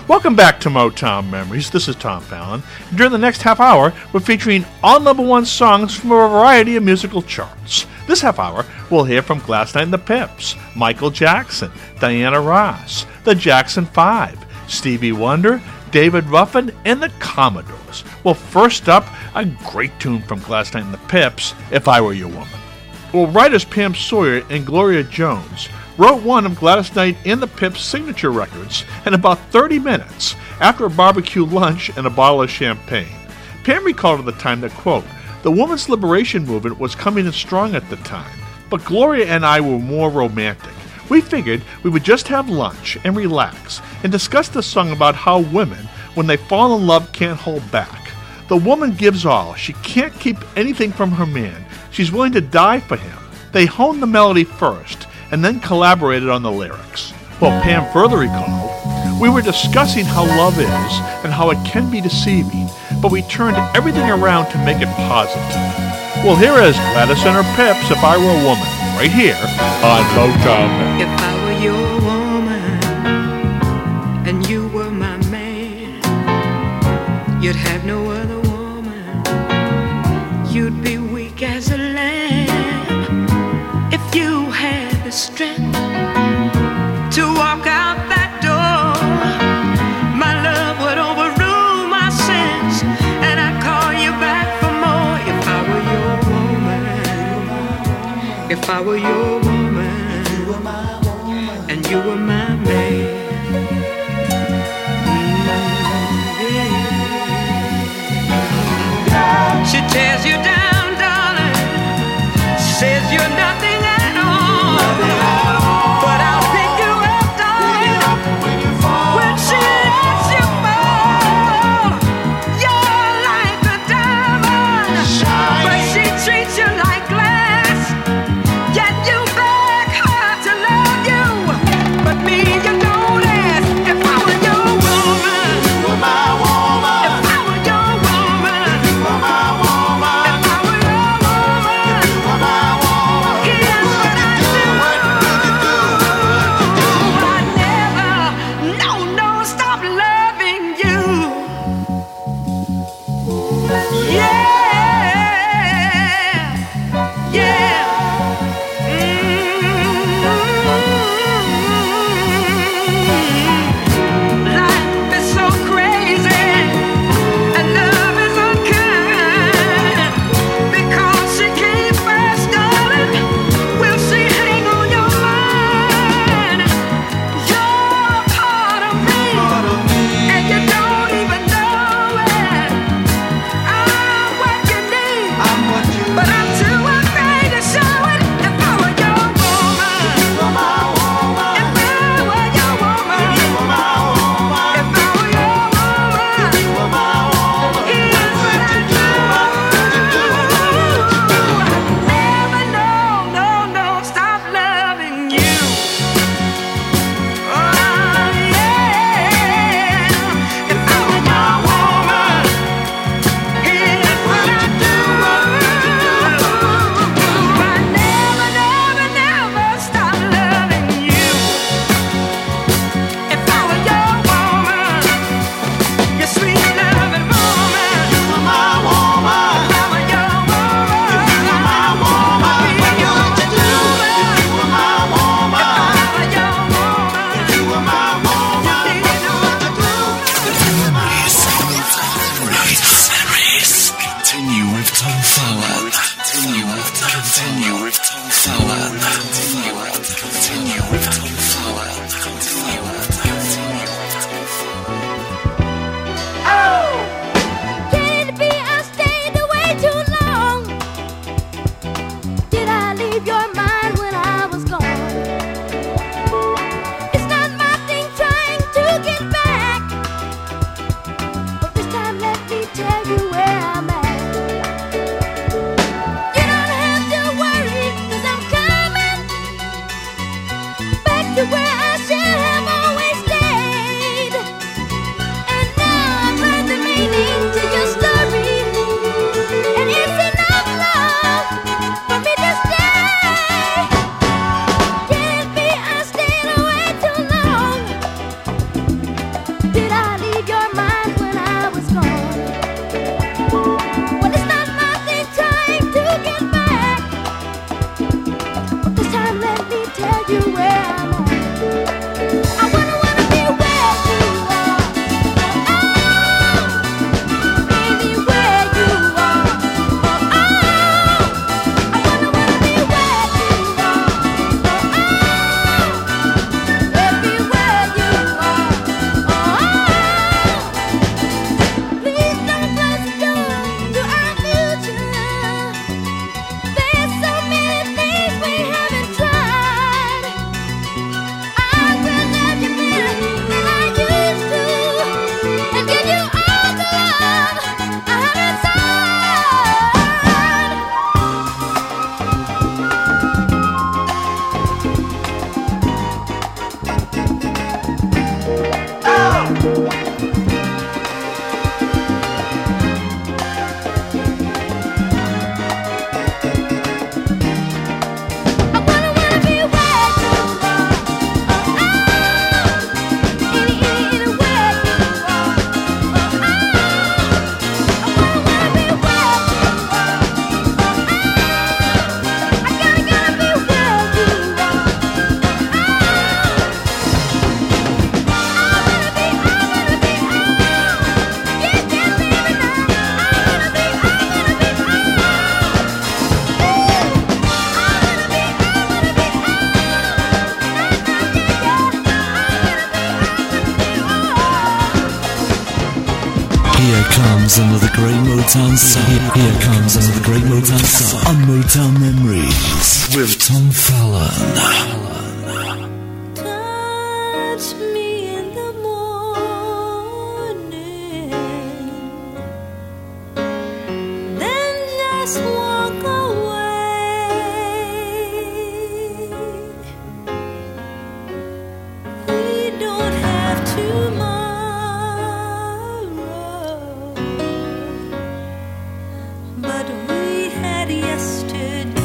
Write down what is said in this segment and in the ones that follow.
Welcome back to Motown Memories. This is Tom Fallon. During the next half hour, we're featuring all number one songs from a variety of musical charts. This half hour, we'll hear from Gladys Knight and the Pips, Michael Jackson, Diana Ross, the Jackson 5, Stevie Wonder, David Ruffin, and the Commodores. Well, first up, a great tune from Gladys Knight and the Pips, If I Were Your Woman. Well, writers Pam Sawyer and Gloria Jones wrote one of Gladys Knight and the Pips' signature records in about 30 minutes after a barbecue lunch and a bottle of champagne. Pam recalled at the time that, quote, the women's liberation movement was coming in strong at the time, but Gloria and I were more romantic. We figured we would just have lunch and relax and discuss the song about how women, when they fall in love, can't hold back. The woman gives all. She can't keep anything from her man. She's willing to die for him. They honed the melody first and then collaborated on the lyrics. Well, Pam further recalled, we were discussing how love is and how it can be deceiving, but we turned everything around to make it positive. Well, here is Gladys and her Pips, If I Were a Woman, right here on Motown. If I were your woman and you were my man, you'd have no other woman. You'd be weak as a lamb. If you had the strength to walk out that door, my love would overrule my sense, and I'd call you back for more. If I were your woman, if I were your woman, you were my woman, and you were my man. Yeah. She tears you down, darling, says you're nothing at all, but I'll pick you up, darling, when she lets you fall. You're like a diamond, but she treats you like glass. Yet you beg her to love you, but me you don't ask. If I were your woman, you were my woman. If I were your woman, you were my woman. If I were your woman, you were my woman. Here's what I do. I'd never, no, stop loving you. Yeah, yeah. Life is so crazy and love is unkind, because she came first, darling. Will she hang on your mind? You're part of me, Here comes another great Motown song. Here comes another great Motown song on Motown Memories with Tom Fallon. Touch me in the morning, then just walk away. We don't have tomorrow, but we had yesterday.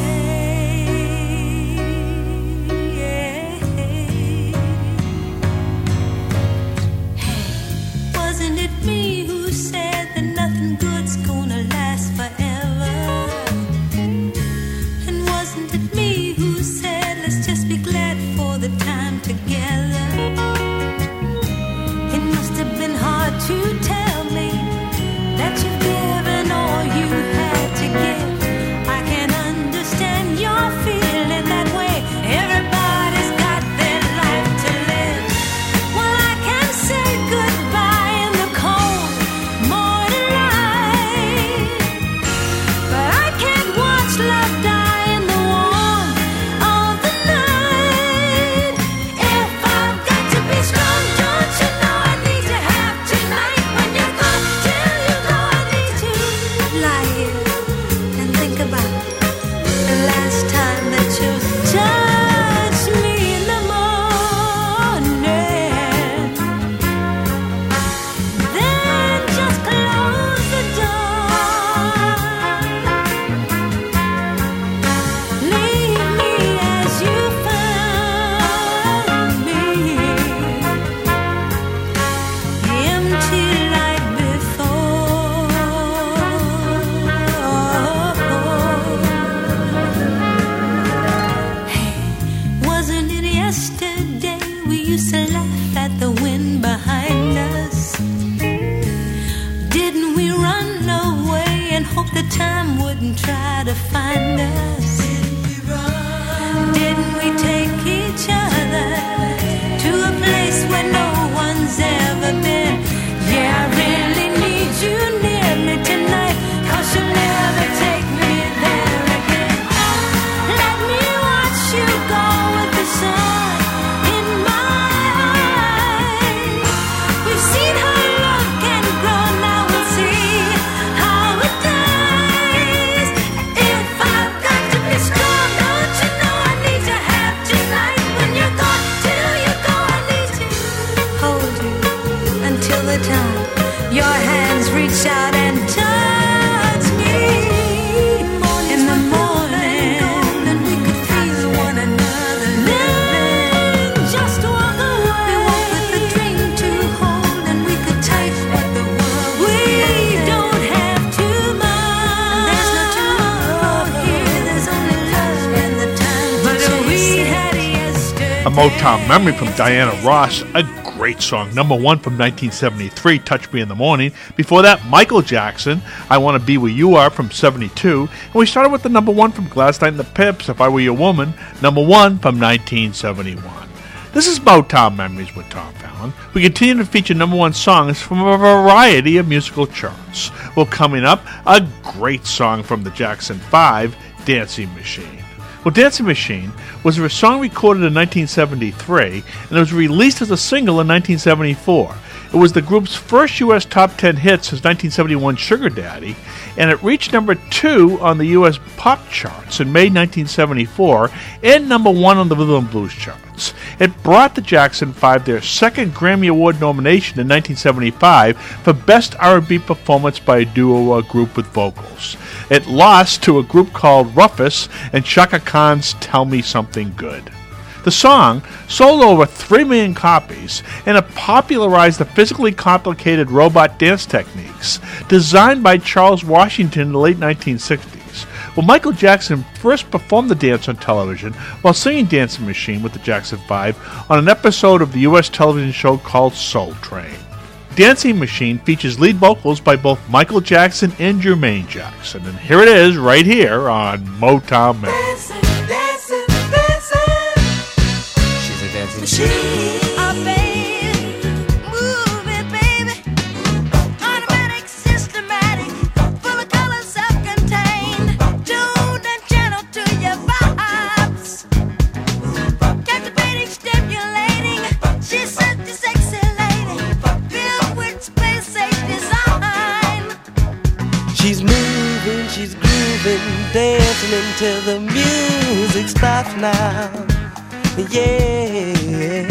Wasn't it me who said that nothing good's gonna last forever? And wasn't it me who said let's just be glad for the time together? It must have been hard to tell me that you've given all you had to give. I can understand your feeling that way. Everybody's got their life to live. Well, I can say goodbye in the cold morning light, but I can't watch love die in the warmth of the night. If I've got to be strong, don't you know I need to have tonight? When you're gone, till you go, I need to lie here and think about the last time that you touched me in the morning. Then just close the door. Leave me as you found me, empty like before. Hey, wasn't it yesterday we used to laugh at the wind behind us? Didn't we run away and hope the time wouldn't try to find us? Didn't we take each other to a place where no one's ever been? Yeah, I really need you near me tonight, 'cause you'll never take me there again. Let me watch you go with the sun in my eyes. We've seen how love can grow, now we'll see how it dies. If I've got to be strong, don't you know I need to have tonight? When you're gone, till you go, I need to hold you until the time your hands reach out and touch me in the morning, and we could feel one another. Then just walk away. We walk with a dream to hold, and we could take what the world we don't have tomorrow. There's no tomorrow here. There's only love and the time to but we had yesterday. A Motown memory from Diana Ross, a great song. Number one from 1973, Touch Me in the Morning. Before that, Michael Jackson, I Want to Be Where You Are from 72. And we started with the number one from Gladys Knight and the Pips, If I Were Your Woman, number one from 1971. This is Motown Memories with Tom Fallon. We continue to feature number one songs from a variety of musical charts. Well, coming up, a great song from the Jackson 5, Dancing Machine. Well, Dancing Machine was a song recorded in 1973, and it was released as a single in 1974. It was the group's first U.S. top 10 hit since 1971's Sugar Daddy, and it reached number 2 on the U.S. pop charts in May 1974 and number 1 on the Rhythm and Blues charts. It brought the Jackson 5 their second Grammy Award nomination in 1975 for Best R&B Performance by a Duo or Group with Vocals. It lost to a group called Rufus and Chaka Khan's Tell Me Something Good. The song sold over 3 million copies, and it popularized the physically complicated robot dance techniques designed by Charles Washington in the late 1960s. Well, Michael Jackson first performed the dance on television while singing Dancing Machine with the Jackson 5 on an episode of the U.S. television show called Soul Train. Dancing Machine features lead vocals by both Michael Jackson and Jermaine Jackson, and here it is right here on Motown Memories. Dancing, dancing. She's a dancing machine. Oh, baby, move it, baby. Automatic she's grooving, dancing until the music stops now. Yeah.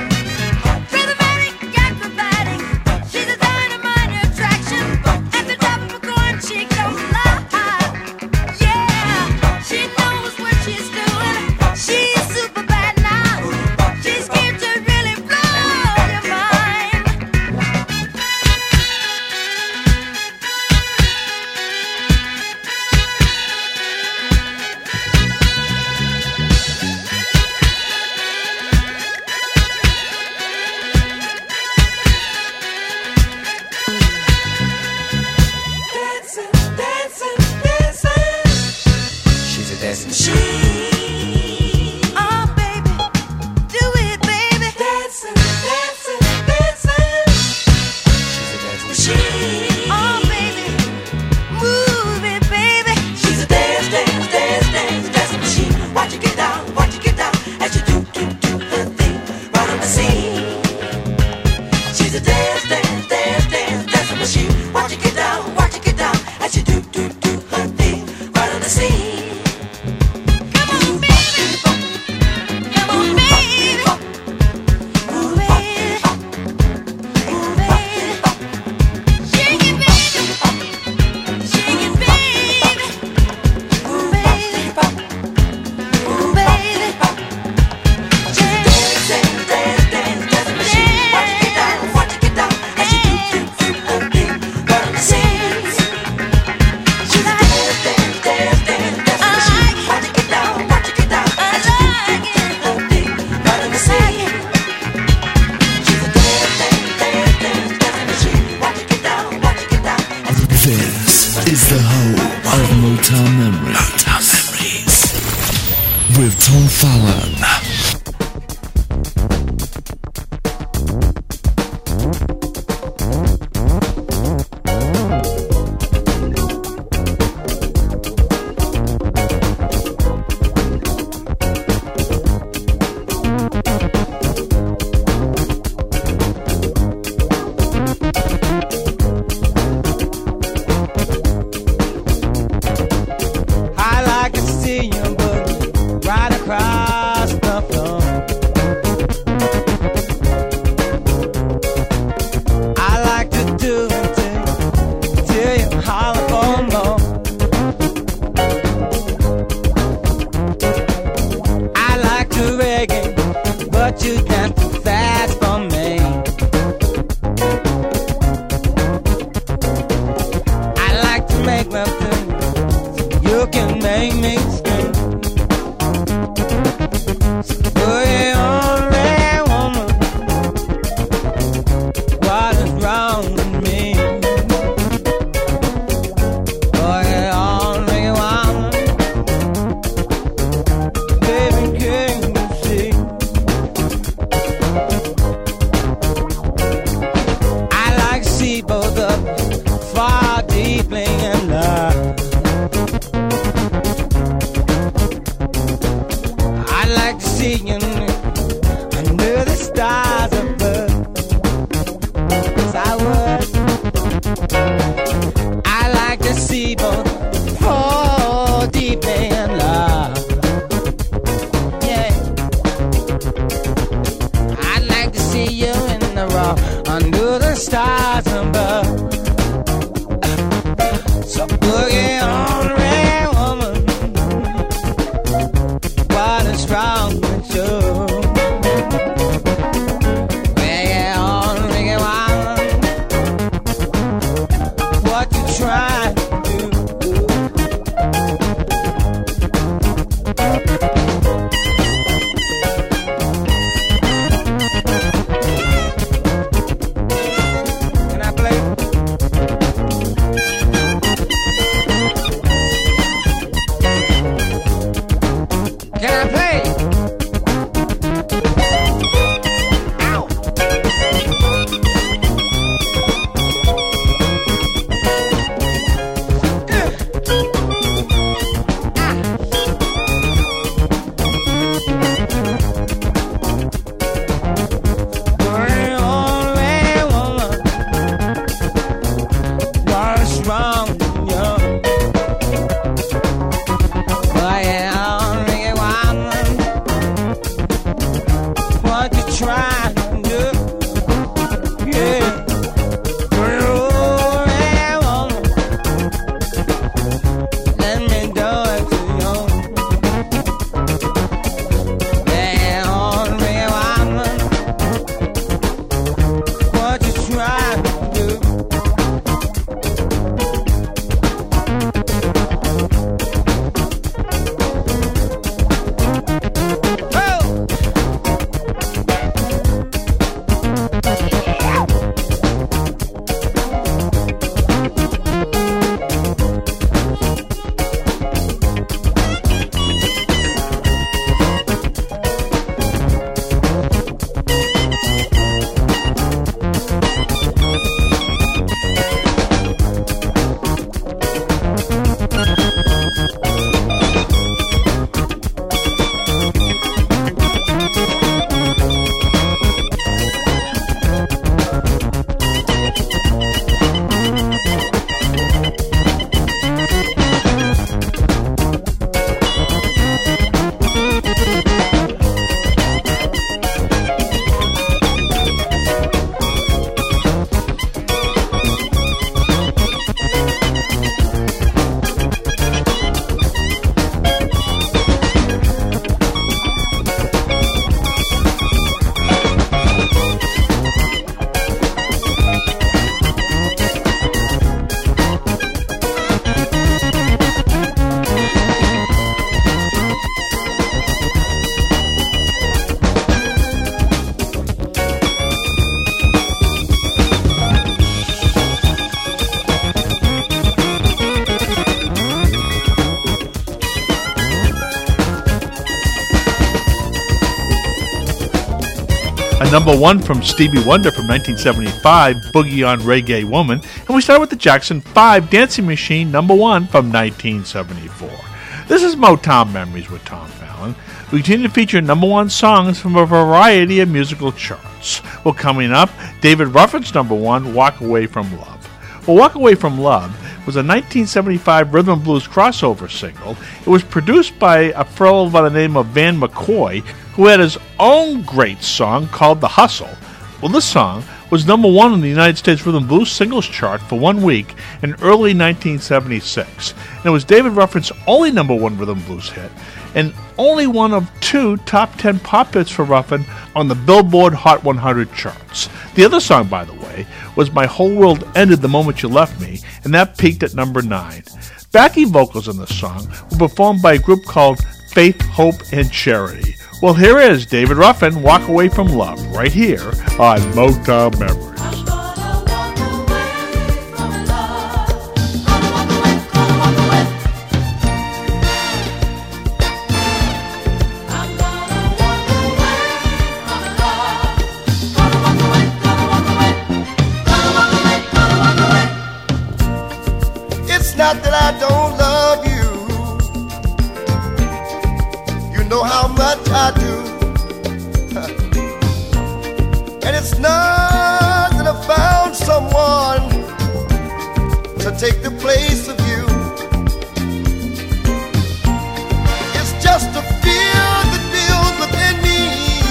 is the whole of Motown Memories. Motown Memories with Tom Fallon. number one from Stevie Wonder from 1975, Boogie on Reggae Woman, and we start with the Jackson 5 Dancing Machine number one from 1974. This is Motown Memories with Tom Fallon. We continue to feature number one songs from a variety of musical charts. Well, coming up, David Ruffin's number one, Walk Away From Love. Well, Walk Away From Love was a 1975 rhythm and blues crossover single. It was produced by a fellow by the name of Van McCoy, who had his own great song called The Hustle. Well, this song was number one on the United States Rhythm and Blues singles chart for 1 week in early 1976. And it was David Ruffin's only number one rhythm and blues hit, and only one of 2 top 10 pop hits for Ruffin on the Billboard Hot 100 charts. The other song, by the way, was My Whole World Ended the Moment You Left Me, and that peaked at number 9. Backing vocals on this song were performed by a group called Faith, Hope, and Charity. Well, here is David Ruffin, Walk Away From Love, right here on Motown Memories. It's not that I don't love you. You know how much I do. And it's not that I found someone to take the place of you. It's just a fear that builds within me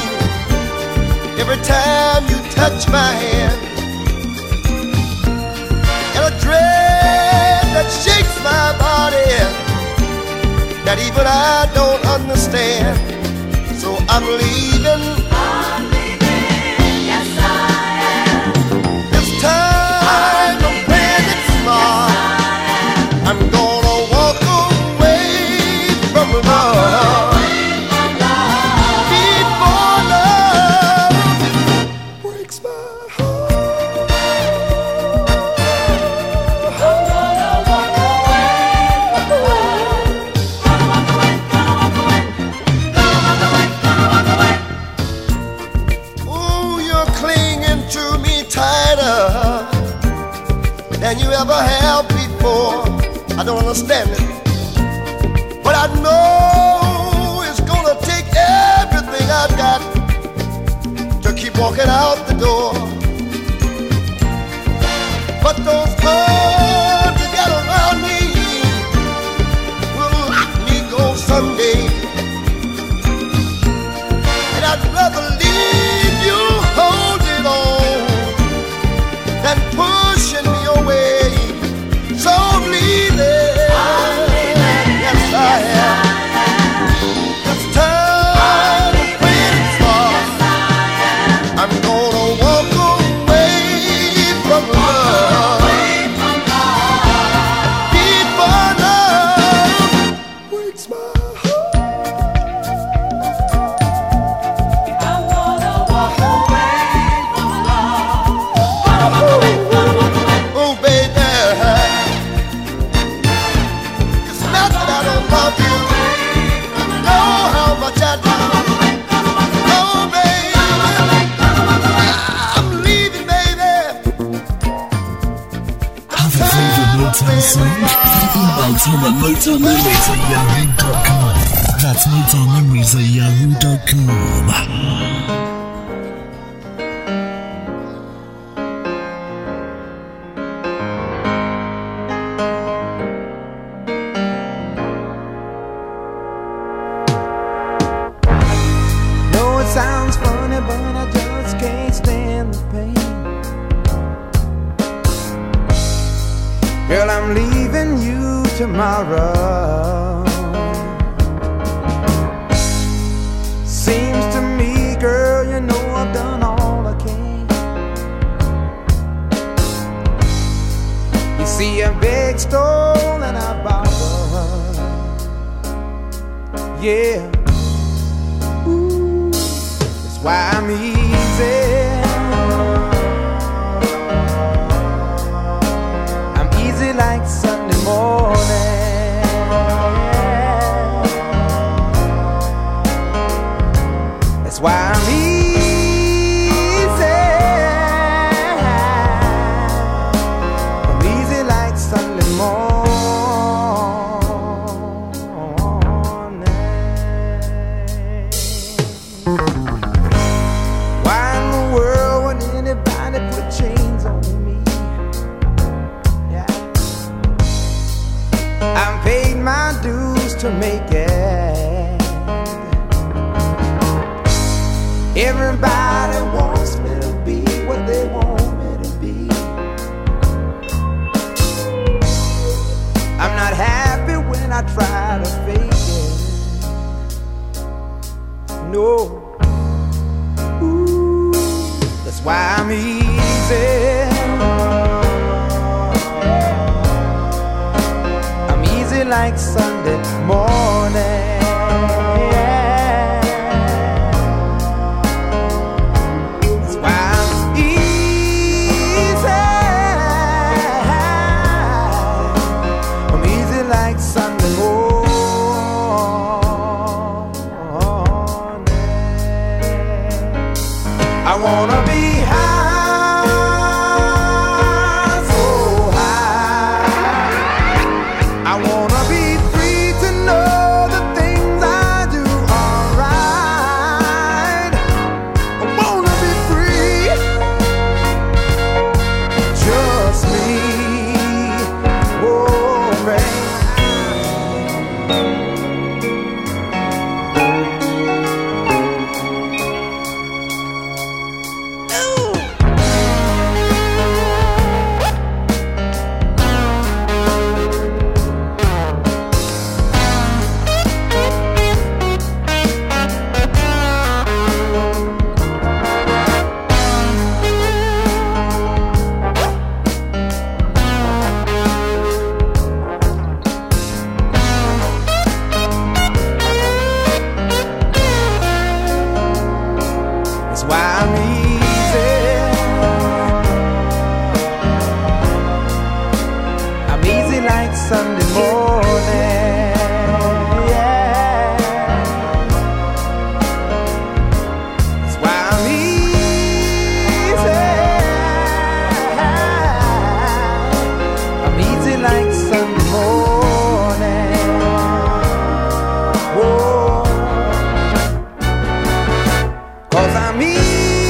every time you touch my hand, and a dread that shakes my body that even I don't understand. So I'm leaving. Yes, I am. This time I'm playing it smart. I'm gonna walk away from love. Before love breaks my heart. Ooh, you're clinging to me tighter than you ever have before. I don't understand it, but I know it's gonna take everything I've got to keep walking out the door. But those arms you got around me will let me go someday, and I'd rather leave you holding on than pushing me away. So I'm leaving. Yes, I am. This time I'm playing it smart. I'm gonna walk away from love. Before love breaks my heart. I'm gonna walk away from love. Oh, baby, it's not that I don't love you. You know how much I do. Oh, baby, I'm leaving, baby. Have a favorite Motown song? Email Tom at MotownMemories@yahoo.com. That's MotownMemories@yahoo.com. Know it sounds funny, but I just can't stand the pain. Girl, I'm leaving you tomorrow. Seems to me, girl, you know I've done all I can. You see, I beg, stole, and I borrowed. Yeah. That's why I'm easy. I'm easy like Sunday morning. That's why I'm easy. to make it. Everybody wants me to be what they want me to be. I'm not happy when I try to fake it. No. Ooh, that's why I'm easy. I'm easy like Sunday morning. I wanna be high, so high. I wanna be free to know the things I do are right. I wanna be free, just me, oh man. Sunday morning, yeah. That's why I'm easy. I'm easy like Sunday morning. Whoa. 'Cause I'm easy.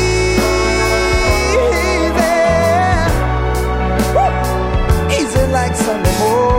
Woo. Easy like Sunday morning.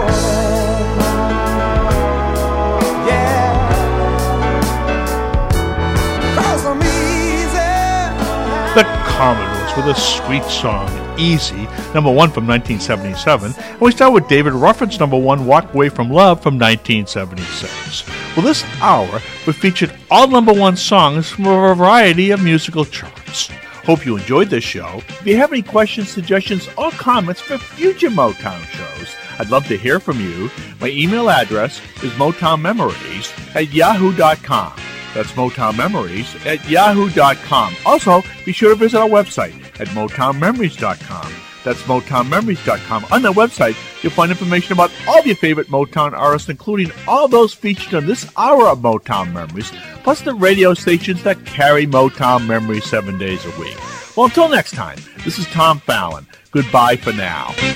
The Commodores with a sweet song, Easy, number 1 from 1977. And we start with David Ruffin's number 1, Walk Away from Love from 1976. Well, this hour we featured all number 1 songs from a variety of musical charts. Hope you enjoyed this show. If you have any questions, suggestions, or comments for future Motown shows, I'd love to hear from you. My email address is motownmemories@yahoo.com. That's motownmemories@yahoo.com. Also, be sure to visit our website at motownmemories.com. That's motownmemories.com. On that website, you'll find information about all of your favorite Motown artists, including all those featured on this hour of Motown Memories, plus the radio stations that carry Motown Memories 7 days a week. Well, until next time, this is Tom Fallon. Goodbye for now.